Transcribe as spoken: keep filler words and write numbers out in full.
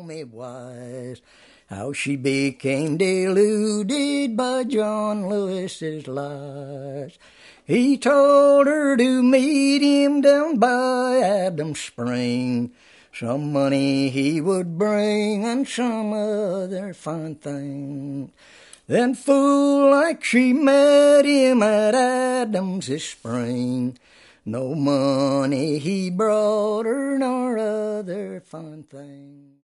me wise, how she became deluded by John Lewis's lies. He told her to meet him down by Adams Spring. Some money he would bring and some other fine thing. Then fool like she met him at Adams' Spring. No money he brought her nor other fine thing.